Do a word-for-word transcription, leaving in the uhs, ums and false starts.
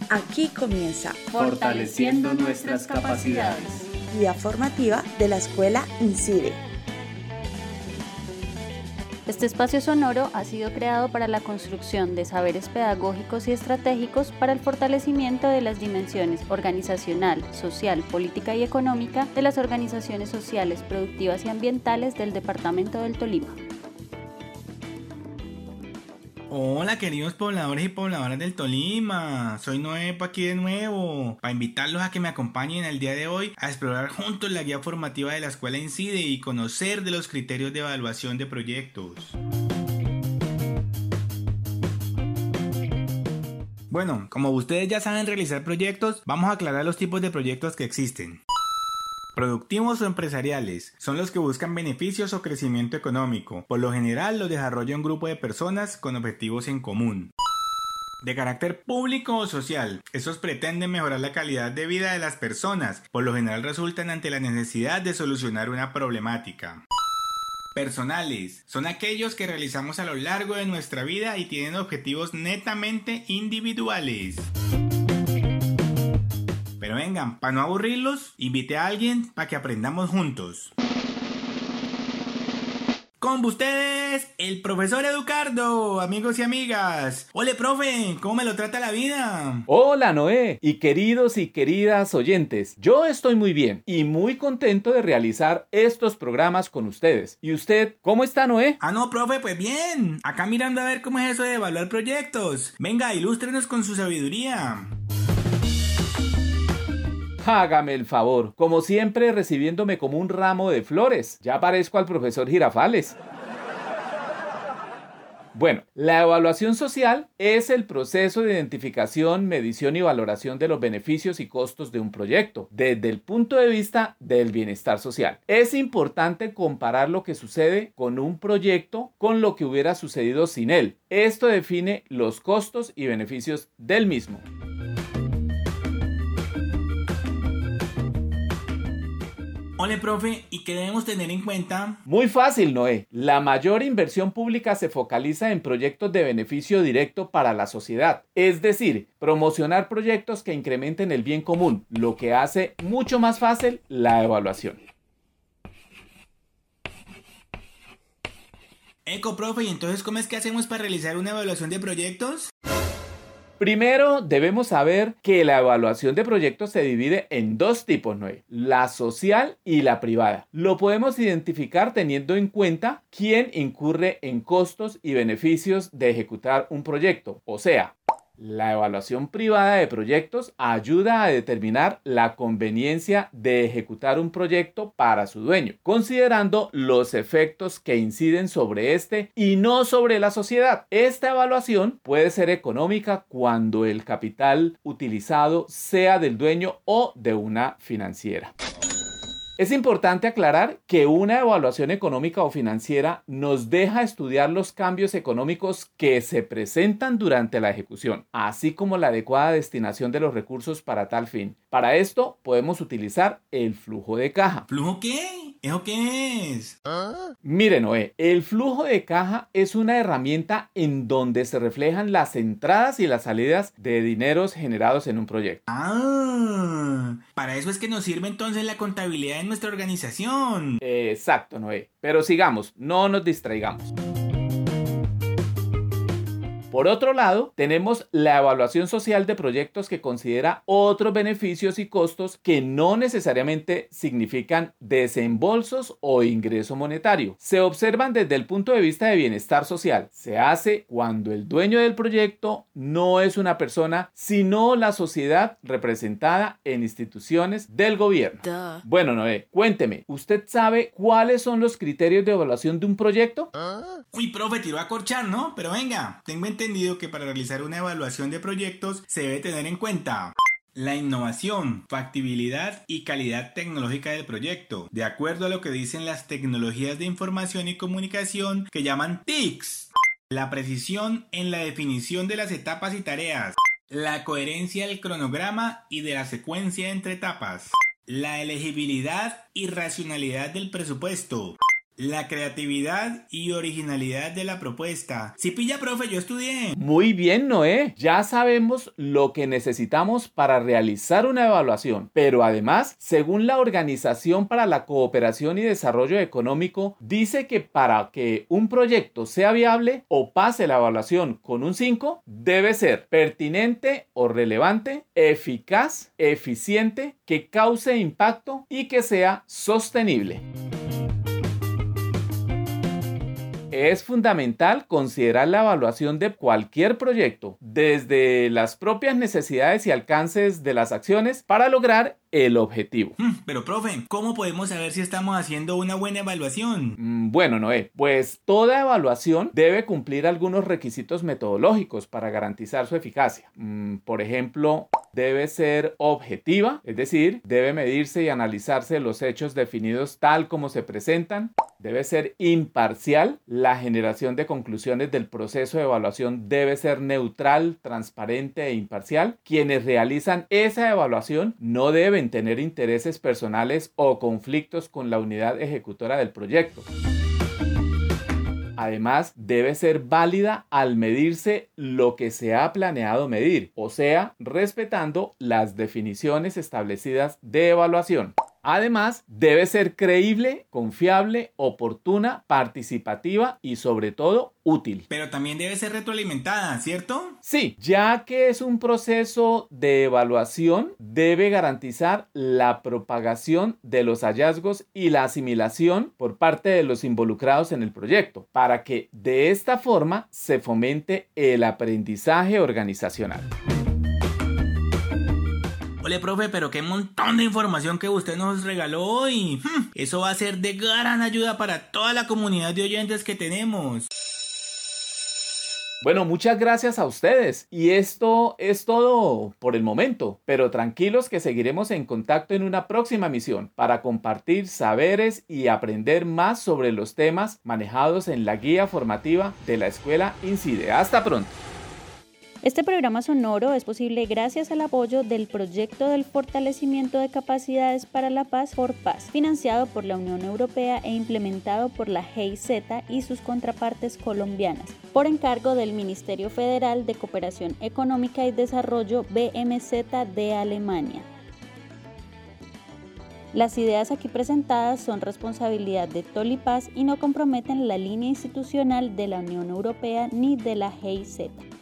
Aquí comienza Fortaleciendo nuestras capacidades. Guía formativa de la Escuela INCIDE. Este espacio sonoro ha sido creado para la construcción de saberes pedagógicos y estratégicos para el fortalecimiento de las dimensiones organizacional, social, política y económica de las organizaciones sociales, productivas y ambientales del Departamento del Tolima. Hola queridos pobladores y pobladoras del Tolima, soy Noé aquí de nuevo para invitarlos a que me acompañen el día de hoy a explorar juntos la guía formativa de la Escuela INCIDE y conocer de los criterios de evaluación de proyectos. Bueno, como ustedes ya saben realizar proyectos, vamos a aclarar los tipos de proyectos que existen. Productivos o empresariales son los que buscan beneficios o crecimiento económico. Por lo general los desarrolla un grupo de personas con objetivos en común. De carácter público o social, estos pretenden mejorar la calidad de vida de las personas. Por lo general resultan ante la necesidad de solucionar una problemática. Personales son aquellos que realizamos a lo largo de nuestra vida y tienen objetivos netamente individuales. Pero vengan, para no aburrirlos, invité a alguien para que aprendamos juntos. Con ustedes, el profesor Educardo, amigos y amigas. Ole, profe, ¿cómo me lo trata la vida? Hola, Noé, y queridos y queridas oyentes. Yo estoy muy bien y muy contento de realizar estos programas con ustedes. ¿Y usted, cómo está, Noé? Ah, no, profe, pues bien. Acá mirando a ver cómo es eso de evaluar proyectos. Venga, ilústrenos con su sabiduría. Hágame el favor, como siempre recibiéndome como un ramo de flores. Ya parezco al profesor Girafales. Bueno, la evaluación social es el proceso de identificación, medición y valoración de los beneficios y costos de un proyecto, desde el punto de vista del bienestar social. Es importante comparar lo que sucede con un proyecto con lo que hubiera sucedido sin él. Esto define los costos y beneficios del mismo. Ole, profe, ¿y qué debemos tener en cuenta? Muy fácil, Noé. La mayor inversión pública se focaliza en proyectos de beneficio directo para la sociedad. Es decir, promocionar proyectos que incrementen el bien común, lo que hace mucho más fácil la evaluación. Eco, profe, ¿y entonces cómo es que hacemos para realizar una evaluación de proyectos? Primero, debemos saber que la evaluación de proyectos se divide en dos tipos, Noé, la social y la privada. Lo podemos identificar teniendo en cuenta quién incurre en costos y beneficios de ejecutar un proyecto, o sea, la evaluación privada de proyectos ayuda a determinar la conveniencia de ejecutar un proyecto para su dueño, considerando los efectos que inciden sobre este y no sobre la sociedad. Esta evaluación puede ser económica cuando el capital utilizado sea del dueño o de una financiera. Es importante aclarar que una evaluación económica o financiera nos deja estudiar los cambios económicos que se presentan durante la ejecución, así como la adecuada destinación de los recursos para tal fin. Para esto podemos utilizar el flujo de caja. ¿Flujo qué? ¿Eso qué es? ¿Ah? Mire, Noé, el flujo de caja es una herramienta en donde se reflejan las entradas y las salidas de dineros generados en un proyecto. Ah, para eso es que nos sirve entonces la contabilidad en nuestra organización. Exacto, Noé. Pero sigamos, no nos distraigamos. Por otro lado, tenemos la evaluación social de proyectos que considera otros beneficios y costos que no necesariamente significan desembolsos o ingreso monetario. Se observan desde el punto de vista de bienestar social. Se hace cuando el dueño del proyecto no es una persona, sino la sociedad representada en instituciones del gobierno. Duh. Bueno, Noé, cuénteme, ¿usted sabe cuáles son los criterios de evaluación de un proyecto? ¿Ah? Uy, profe, tiró a corchar, ¿no? Pero venga, tengo entendido que para realizar una evaluación de proyectos se debe tener en cuenta la innovación, factibilidad y calidad tecnológica del proyecto, de acuerdo a lo que dicen las tecnologías de información y comunicación que llaman T I Cs, la precisión en la definición de las etapas y tareas, la coherencia del cronograma y de la secuencia entre etapas, la elegibilidad y racionalidad del presupuesto, La creatividad y originalidad de la propuesta. Si pilla, profe, yo estudié. Muy bien, Noé. Ya sabemos lo que necesitamos para realizar una evaluación, pero además, según la Organización para la Cooperación y Desarrollo Económico, dice que para que un proyecto sea viable o pase la evaluación con un cinco, debe ser pertinente o relevante, eficaz, eficiente, que cause impacto y que sea sostenible. Es fundamental considerar la evaluación de cualquier proyecto desde las propias necesidades y alcances de las acciones para lograr el objetivo. Pero profe, ¿cómo podemos saber si estamos haciendo una buena evaluación? Mm, bueno, Noé, pues toda evaluación debe cumplir algunos requisitos metodológicos para garantizar su eficacia. Mm, por ejemplo, debe ser objetiva, es decir, debe medirse y analizarse los hechos definidos tal como se presentan. Debe ser imparcial. La generación de conclusiones del proceso de evaluación debe ser neutral, transparente e imparcial. Quienes realizan esa evaluación no deben tener intereses personales o conflictos con la unidad ejecutora del proyecto. Además, debe ser válida al medirse lo que se ha planeado medir, o sea, respetando las definiciones establecidas de evaluación. Además, debe ser creíble, confiable, oportuna, participativa y sobre todo útil. Pero también debe ser retroalimentada, ¿cierto? Sí, ya que es un proceso de evaluación, debe garantizar la propagación de los hallazgos y la asimilación por parte de los involucrados en el proyecto, para que de esta forma se fomente el aprendizaje organizacional. Ole, profe, pero qué montón de información que usted nos regaló hoy. Hmm, eso va a ser de gran ayuda para toda la comunidad de oyentes que tenemos. Bueno, muchas gracias a ustedes. Y esto es todo por el momento. Pero tranquilos que seguiremos en contacto en una próxima misión para compartir saberes y aprender más sobre los temas manejados en la guía formativa de la Escuela INCIDE. Hasta pronto. Este programa sonoro es posible gracias al apoyo del Proyecto del Fortalecimiento de Capacidades para la Paz FORPAZ, financiado por la Unión Europea e implementado por la G I Z y sus contrapartes colombianas, por encargo del Ministerio Federal de Cooperación Económica y Desarrollo B M Z de Alemania. Las ideas aquí presentadas son responsabilidad de Tolipaz y no comprometen la línea institucional de la Unión Europea ni de la G I Z.